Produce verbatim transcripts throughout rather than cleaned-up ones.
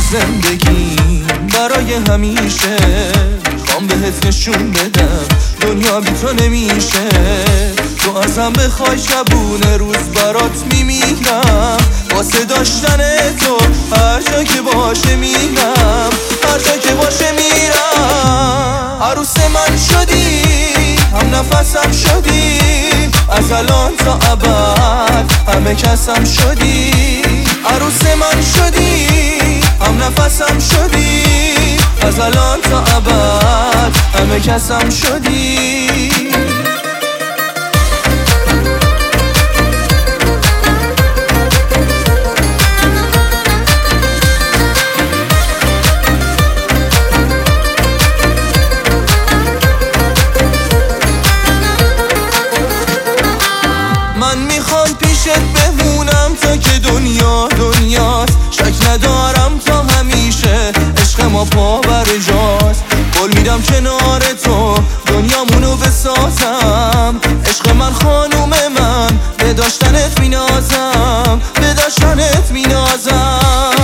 زندگی برای همیشه، خوام بهت نشون بدم دنیا بی تو نمیشه. تو ازم بخوای شبونه روز برات میمیرم، واسه داشتن تو هر جا که باشه میرم، هر جا که باشه میرم. عروس من شدی، هم نفسم شدی، از الان تا ابد همه کسم شدی. عروس من شدی، هم نفسم شدی، از الان تا ابد همه کسم شدی. من میخوام پیشت بمونم تا که دنیا دنیاست، شک ندارم تا همیشه عشق ما پا بر جاست. قول میدم کنار تو دنیامونو بسازم، عشق من خانوم من، به داشتنت مینازم، به داشتنت مینازم.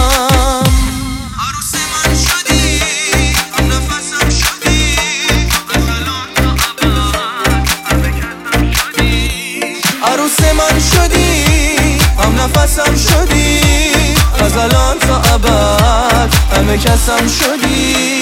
عروس من شدی، هم نفسم شدی، از الان تا ابد همه کسم شدی. عروس من شدی، هم نفسم شدی، از الان تا ابد همه کسم شدی.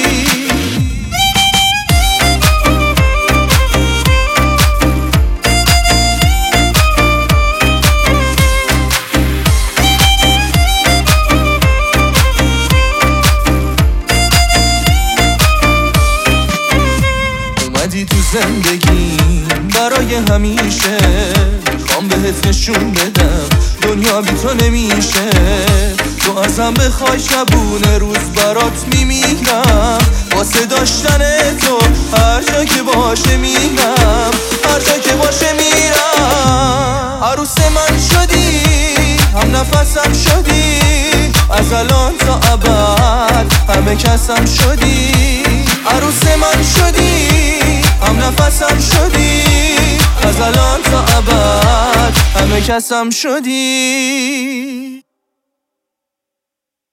اومدی تو زندگی برای همیشه، خوام بهت نشون بدم دنیا بی تو نمیشه. تو ازم بخوای شبونه روز برات میمیرم، واسه داشتن تو هر جا که باشه میرم، هر جا که باشه میرم. عروس من شدی، هم نفسم شدی، از الان تا ابد همه کسم شدی. عروس من شدی، هم نفسم شدی، از الان تا ابد همه کسم شدی.